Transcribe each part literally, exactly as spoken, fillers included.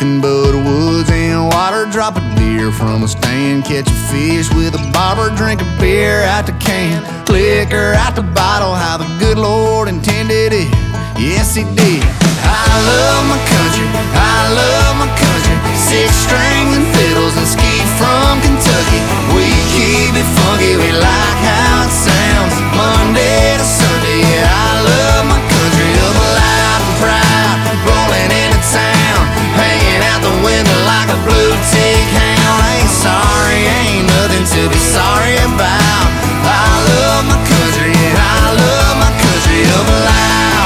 nothing but woods and water. Drop a deer from a stand, catch a fish with a barber, drink a beer out the can, liquor out the bottle. How the good Lord intended it, yes He did. I love my country, I love my country. Six strings and fiddles and skeet from Kentucky. We keep it funky, we like how it sounds. Monday to Sunday, yeah, I love my country. Up loud and proud, rolling into town, hanging out the window like a blue tick hound. Ain't sorry, ain't nothing to be sorry about. I love my country, yeah, I love my country. Up loud.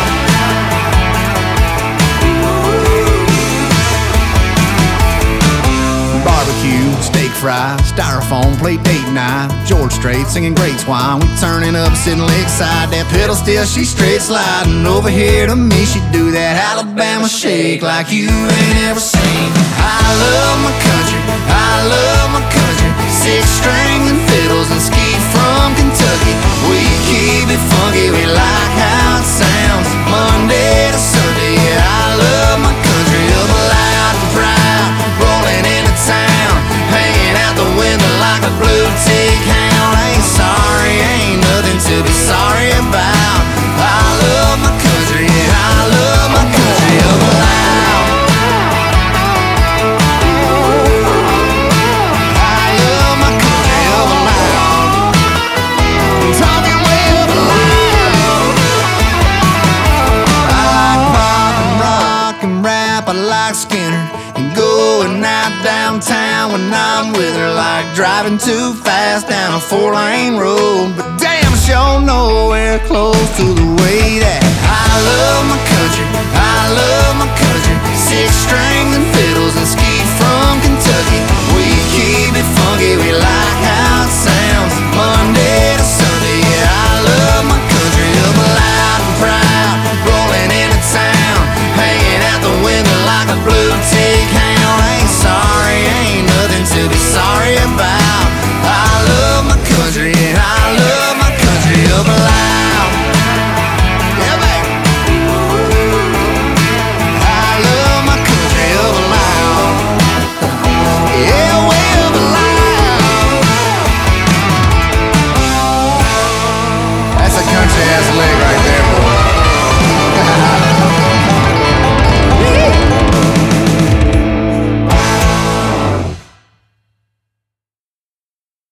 Barbecue, steak fry, styrofoam, plate date night. George Strait singing great swine. We turning up, sitting lakeside. That pedal still, she straight sliding. Over here to me, she do that Alabama shake like you ain't ever seen. I love my country, I love my country. Six strings and fiddles and skeet from Kentucky. We keep it funky, we like how it sounds. Monday to Sunday, yeah, I love my country. Up loud and proud, rolling into town, hanging out the window like a blue tick hound. Ain't sorry, ain't nothing to be sorry about. I love my country, yeah, I love my country. Up loud. I love my country. Up loud. Talking way up loud. I pop and rock and rap, I like Skinner, and going out downtown when I'm with her, like driving too fast down a four-lane road. But damn, sure nowhere close to the way that I love my country, I love my country.